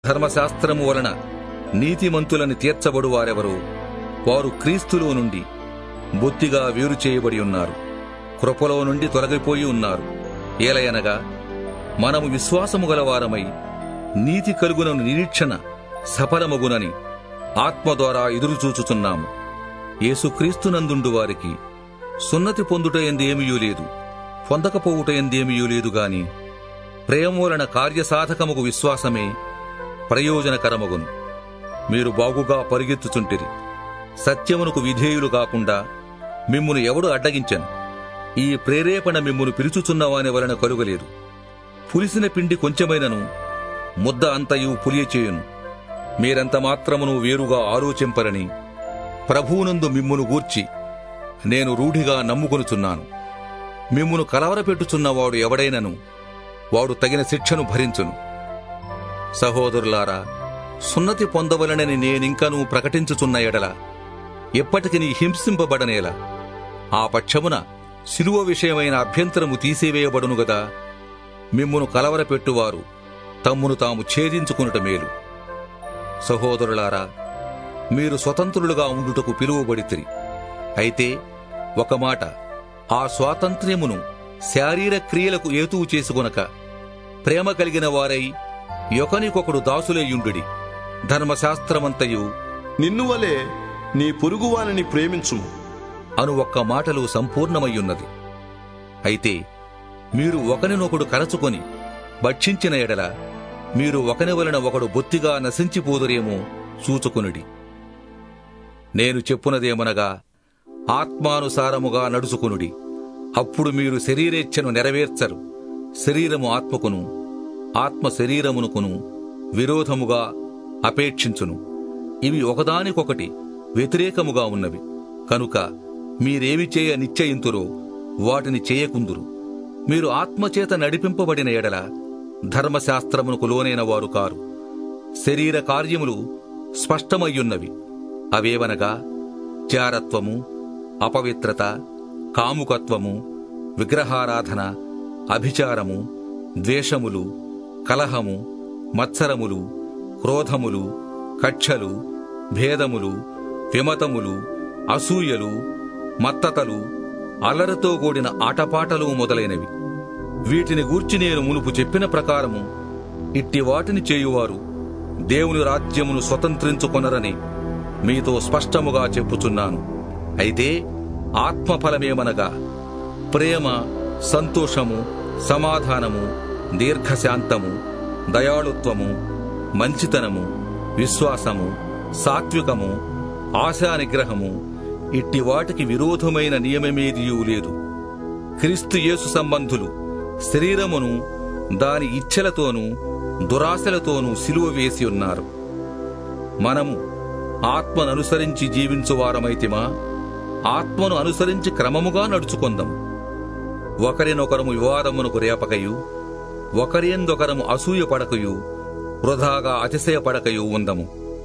ధర్మశాస్త్రము వలన నీతిమంతులని తీర్చబడువారెవరో వారు క్రీస్తులో నుండి బొత్తిగా వేరు చేయబడి ఉన్నారు, కృపలో నుండి తొలగిపోయి ఉన్నారు. ఏలయనగా మనము విశ్వాసము గలవారమై నీతి కలుగునను నిరీక్షణ సఫలమగునని ఆత్మ ద్వారా ఎదురుచూచుచున్నాము. యేసుక్రీస్తునందుండు వారికి సున్నతి పొందుట ఎందేమియూ లేదు, పొందకపోవుట ఎందేమియూ లేదు గాని ప్రేమ వలన కార్యసాధకముగు విశ్వాసమే ప్రయోజనకరమగును. మీరు బాగుగా పరుగెత్తుచుంటిరి. సత్యమునకు విధేయులు కాకుండా మిమ్మును ఎవడు అడ్డగించెను? ఈ ప్రేరేపణ మిమ్మును పిలుచుచున్నవాని వలన కలుగలేదు. పులిసిన పిండి కొంచెమైనను ముద్ద అంతయు పులియచేయును. మీరెంత మాత్రమును వేరుగా ఆలోచింపరని ప్రభువునందు మిమ్మును గూర్చి నేను రూఢిగా నమ్ముకొనుచున్నాను. మిమ్మును కలవరపెట్టుచున్నవాడు ఎవడైనను వాడు తగిన శిక్షను భరించును. సహోదరులారా, సున్నతి పొందవలనని నేనింకనూ ప్రకటించుచున్న ఎడల ఎప్పటికి హింసింపబడనేలా ఆ పక్షమున శిలువ విషయమైన అభ్యంతరము తీసివేయబడును గదా. మిమ్మును కలవరపెట్టువారు తమ్మును తాము ఛేదించుకునుట మేలు. సహోదరులారా, మీరు స్వతంత్రులుగా ఉండుటకు పిలువబడితిరి. అయితే ఒక మాట, ఆ స్వాతంత్ర్యమును శారీర క్రియలకు ఏతువు చేసుకొనక ప్రేమ కలిగిన వారై ఒకనికొకడు దాసులయ్యుండుడి. ధర్మశాస్త్రమంతయు నిన్ను వలె నీ పొరుగువానిని ప్రేమించుము అను ఒక్క మాటలు సంపూర్ణమయ్యున్నది. అయితే మీరు ఒకనినొకడు కరచుకొని భక్షించిన ఎడల మీరు ఒకని వలన ఒకడు బొత్తిగా నశించిపోదురేమో చూచుకొనుడి. నేను చెప్పునదేమనగా, ఆత్మానుసారముగా నడుచుకొనుడి, అప్పుడు మీరు శరీరేచ్ఛను నెరవేర్చరు. శరీరము ఆత్మకును, ఆత్మ శరీరమునకును విరోధముగా అపేక్షించును. ఇవి ఒకదానికొకటి వ్యతిరేకముగా ఉన్నవి. కనుక మీరేవి చేయ నిశ్చయింతురో వాటిని చేయకుందురు. మీరు ఆత్మచేత నడిపింపబడిన ఎడల ధర్మశాస్త్రమునకు లోనైన వారు కారు. శరీర కార్యములు స్పష్టమయ్యున్నవి. అవేవనగా జారత్వము, అపవిత్రత, కాముకత్వము, విగ్రహారాధన, అభిచారము, ద్వేషములు, కలహము, మత్సరములు, క్రోధములు, కక్షలు, భేదములు, విమతములు, అసూయలు, మత్తతలు, అల్లరితో కూడిన ఆటపాటలు మొదలైనవి. వీటిని గూర్చి నేను మునుపు చెప్పిన ప్రకారము ఇట్టి వాటిని చేయువారు దేవుని రాజ్యమును స్వతంత్రించుకొనరని మీతో స్పష్టముగా చెప్పుచున్నాను. అయితే ఆత్మఫలమేమనగా ప్రేమ, సంతోషము, సమాధానము, దీర్ఘశాంతము, దయాళుత్వము, మంచితనము, విశ్వాసము, సాత్వికము, ఆశానిగ్రహము. ఇట్టి వాటికి విరోధమైన నియమమేదియూ లేదు. క్రీస్తు యేసు సంబంధులు శరీరమును దాని ఇచ్ఛలతోనూ దురాశలతోనూ సిలువ వేసి ఉన్నారు. మనము ఆత్మననుసరించి జీవించువారమైతిమా? ఆత్మను అనుసరించి క్రమముగా నడుచుకొందము. ఒకరినొకరము వివాదమునకు రేపకయు, ఒకరియందొకరము అసూయపడకయు, వృధాగా అతిశయపడకయు ఉందము.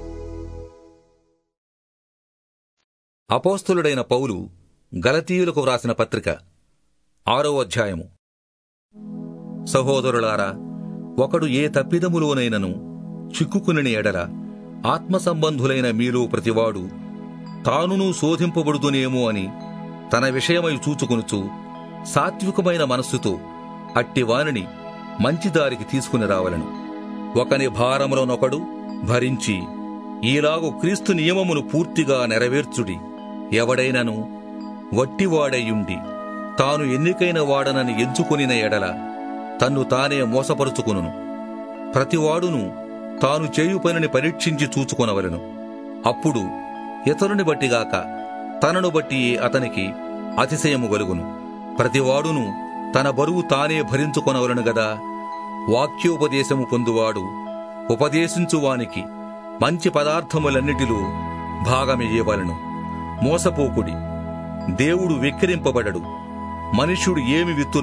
అపోస్తలుడైన పౌలు గలతీయులకు వ్రాసిన పత్రిక 6వ అధ్యాయము. సహోదరులారా, ఒకడు ఏ తప్పిదములోనైనను చిక్కుకుని ఎడల ఆత్మ సంబంధులైన మీలో ప్రతివాడు తానును శోధింపబడుదునేమో అని తన విషయమై చూచుకొనుచు సాత్వికమైన మనస్సుతో అట్టివానిని మంచిదారికి తీసుకుని రావలను. ఒకని భారములనొకడు భరించి ఈలాగు క్రీస్తు నియమమును పూర్తిగా నెరవేర్చుడి. ఎవడైనను వట్టివాడయుండి తాను ఎన్నికైన వాడనని ఎంచుకొనిన ఎడల తన్ను తానే మోసపరుచుకొనును. ప్రతివాడును తాను చేయు పనిని పరీక్షించి చూచుకొనవలెను. అప్పుడు ఇతరుని బట్టిగాక తనను బట్టి అతనికి అతిశయము గలుగును. ప్రతివాడును తన బరువు తానే భరించుకొనవలెను గదా. వాక్యోపదేశము పొందువాడు ఉపదేశించువానికి మంచి పదార్థములన్నిటిలో భాగమియ్యవలెను. మోసపోకుడి. దేవుడు వెక్కిరింపబడడు. మనుష్యుడు ఏమి విత్తును